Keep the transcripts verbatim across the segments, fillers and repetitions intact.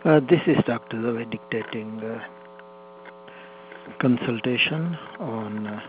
Uh, this is Doctor Dave dictating uh, consultation on uh,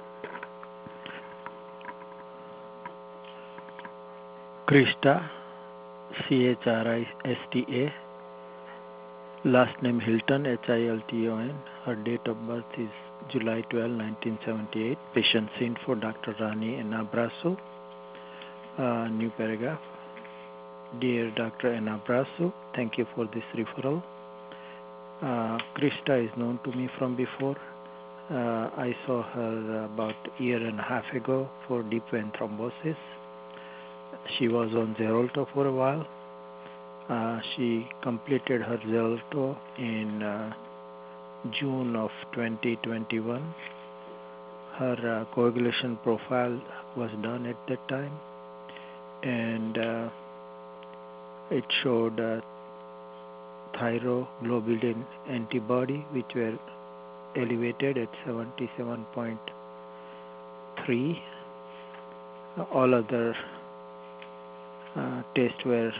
Christa, C H R I S T A, last name Hilton, H I L T O N. Her date of birth is July twelfth, nineteen seventy-eight. Patient's info, Doctor Rani Enabrasu. Uh, new paragraph. Dear Doctor Enabrasu, thank you for this referral. Uh, Christa is known to me from before. Uh, I saw her about a year and a half ago for deep vein thrombosis. She was on Xarelto for a while. Uh, she completed her Xarelto in uh, June of twenty twenty-one. Her uh, coagulation profile was done at that time, and uh, it showed uh, thyroglobulin antibody, which were elevated at seventy-seven point three. All other uh, tests were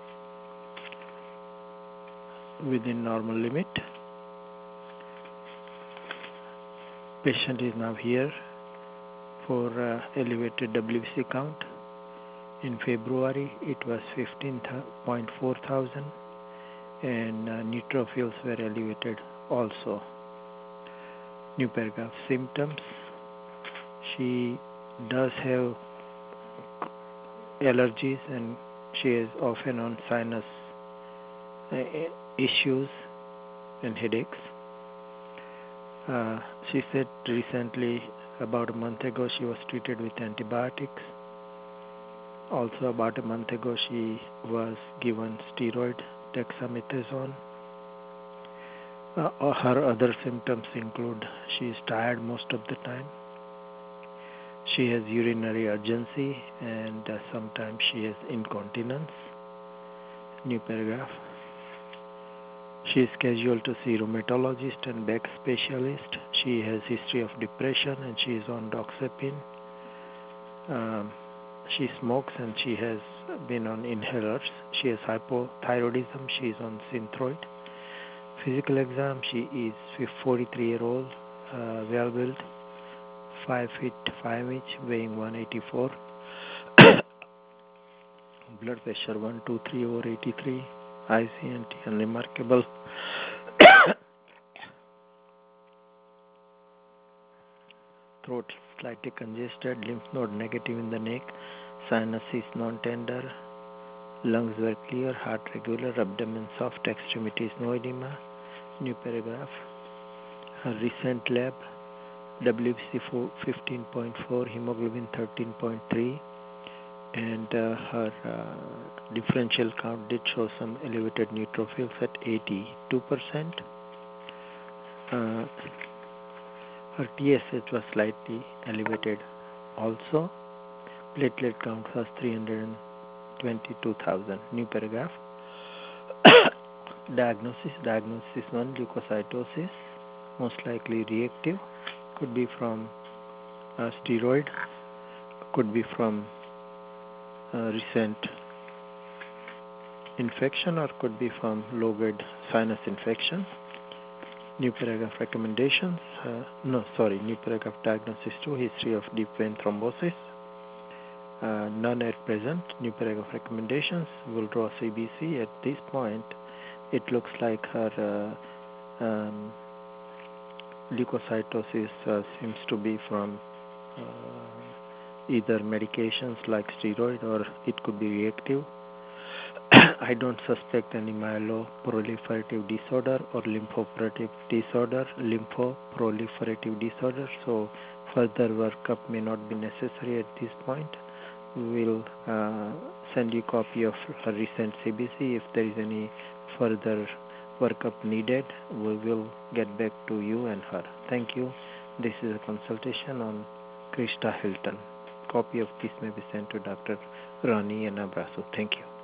within normal limit. Patient is now here for uh, elevated W B C count. In February, it was fifteen point four thousand, and uh, neutrophils were elevated also. New paragraph. Symptoms. She does have allergies, and she is often on sinus uh, issues and headaches. Uh, she said recently, about a month ago, she was treated with antibiotics. Also, about a month ago, she was given steroid dexamethasone. Uh, her other symptoms include she is tired most of the time. She has urinary urgency, and uh, sometimes she has incontinence. New paragraph. She is scheduled to see rheumatologist and back specialist. She has history of depression, and she is on doxepin. Um, she smokes, and she has been on inhalers. She has hypothyroidism. She is on Synthroid. Physical exam. She is forty-three year old, uh, well built, five feet five inch, weighing one eighty-four. Blood pressure one twenty-three over eighty-three. I C N T unremarkable. Throat slightly congested, lymph node negative in the neck, sinus is non-tender, lungs were clear, heart regular, abdomen soft, extremities no edema. New paragraph. Her recent lab, W B C fifteen point four, hemoglobin thirteen point three, and uh, her uh, differential count did show some elevated neutrophils at eighty-two percent. Uh, her T S H was slightly elevated also. Platelet count was three hundred twenty-two thousand. New paragraph. Diagnosis. Diagnosis one, leukocytosis, most likely reactive. Could be from uh, steroid, could be from uh, recent infection, or could be from low-grade sinus infection. New paragraph recommendations. Uh, no, sorry, new paragraph diagnosis two, history of deep vein thrombosis. Uh, none at present. New paragraph recommendations. We'll draw C B C. At this point, it looks like her uh, um, leukocytosis uh, seems to be from uh, either medications like steroid, or it could be reactive. I don't suspect any myeloproliferative disorder or lymphoproliferative disorder, lymphoproliferative disorder, so further workup may not be necessary at this point. We will uh, send you a copy of her recent C B C. If there is any further workup needed, we will get back to you and her. Thank you. This is a consultation on Christa Hilton. Copy of this may be sent to Doctor Rani Enabrasu. Thank you.